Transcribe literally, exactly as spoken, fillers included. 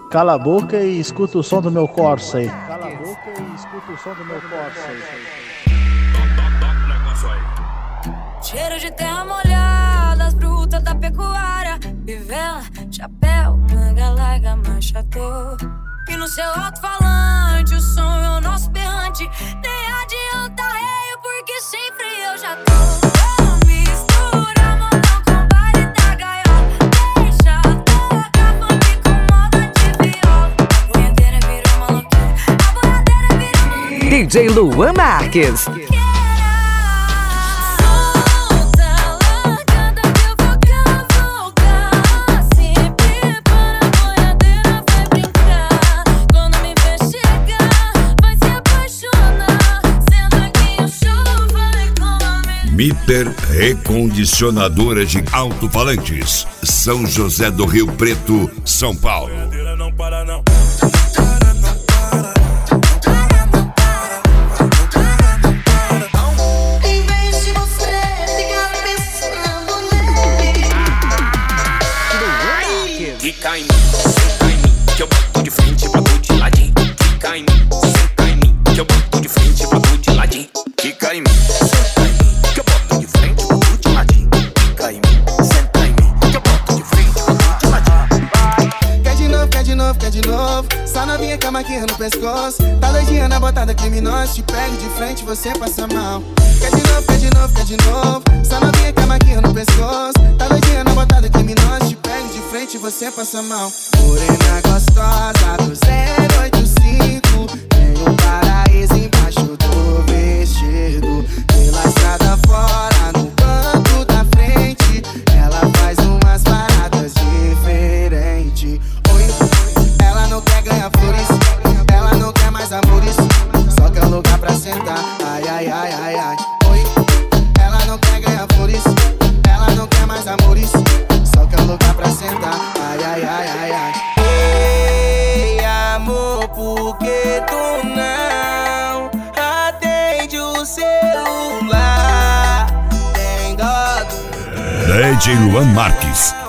Cala a boca e escuta o som do meu Corsa aí. Cala a boca e escuta o som do meu Corsa aí. Cheiro de terra molhada, as frutas da pecuária, vivela, chapéu, manga larga, manchador. E no seu alto-falante o som é o nosso berrante. Nem adianta reio, porque sempre eu já tô. Oh, mistura modão com baile da gaiola. Deixa tocar funk com moda de viola. A boiadeira virou maloqueira, a boiadeira virou maloqueira. D J Luan Marques. Miper Recondicionadora de Alto-Falantes, São José do Rio Preto, São Paulo. Não para, não. Em vez de você ficar pensando nele. Fica em mim, senta em mim, que eu boto de frente pra tu de ladinho. Fica em mim, senta em mim, que eu boto de frente pra tu de ladinho. Fica em mim, senta em mim, que eu boto de frente pra tu de ladinho. Fica em mim, senta em mim, que eu boto de frente pra tu de ladinho. Quer de novo, quer de novo, quer de novo. Só novinha com a maquinha no pescoço. Tá doidinha na botada criminosa. Te pego de frente, você passa mal. Quer de novo, quer de novo, quer de novo. Só novinha com a maquinha no pescoço. Tá doidinha na botada criminosa. Te pego de frente, você passa mal. Morena gostosa do zero oito cinco. Tem um paraíso embaixo do vestido. Pela estrada fora, no banco da frente. Ela faz umas paradas diferentes. Oi, ela não quer ganhar flores, ela não quer mais amores, só quer um lugar pra sentar. Ai, ai, ai, ai, ai. Oi, ela não quer ganhar flores, ela não quer mais amores, só quer um lugar pra sentar. Ai, ai, ai, ai, ai. Ei, amor, por que tu não atende o celular? Tem dó do... D J Luan Marques,